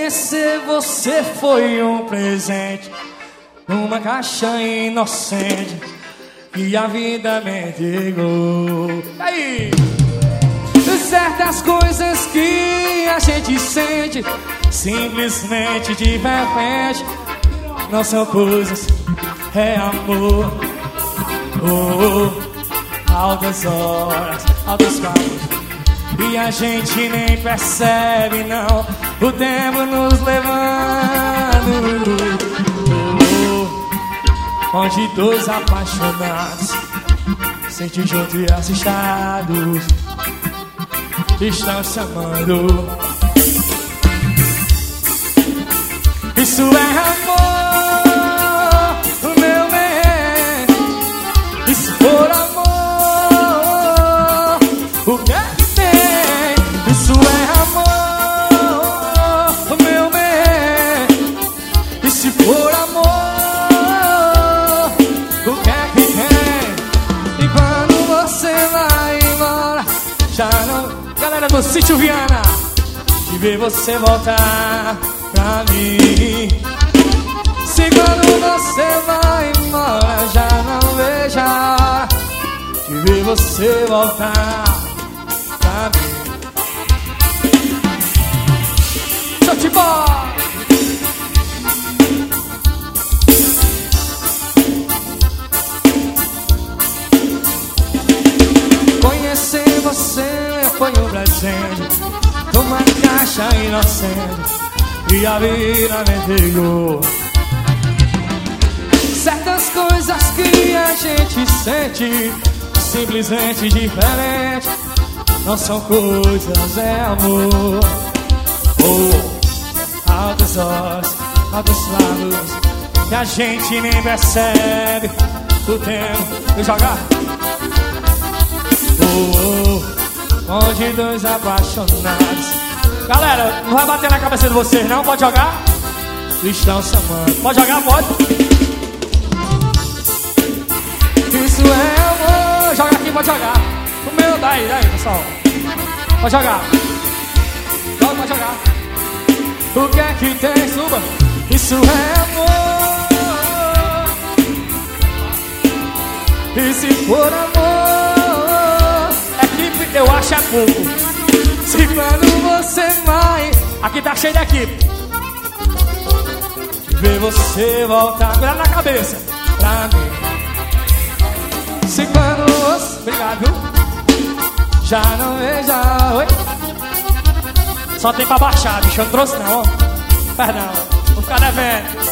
Conhecer você foi um presente numa caixa inocente que a vida me entregou. Aí! Certas coisas que a gente sente simplesmente de repente não são coisas, é amor. Altas horas, altos papos e a gente nem percebe não, o tempo nos levando. Onde dois apaixonados sentem junto e assustados estão se amando. Isso é amor, meu bem. E se for amor, o que é que tem? Isso é amor, meu bem. E se for amor, o que é que tem? E quando você vai embora, já não... Galera do Sítio Viana, de ver você voltar pra mim. Se quando você vai embora, já não vejo a hora de ver você voltar pra mim. Futebol! Conhecer você foi um presente numa caixa inocente e a vida me entregou. Certas coisas que a gente sente simplesmente diferente não são coisas, é amor. Altos olhos, altos lábios que a gente nem percebe o tempo de jogar. Onde dois apaixonados. Galera, não vai bater na cabeça de vocês não, pode jogar? Estão se amando. Pode jogar, pode? Isso é amor. Joga aqui, pode jogar. O meu, daí, pessoal. Pode jogar. Pode jogar. O que é que tem? Suba. Isso é amor. E se for amor, eu acho é pouco. Se quando você vai, aqui tá cheio de equipe, ver você voltar, cuidado na cabeça, pra mim. Se quando você... Obrigado. Já não vejo. Oi? Só tem pra baixar, bicho, eu não trouxe não, ó. Perdão, vou ficar devendo.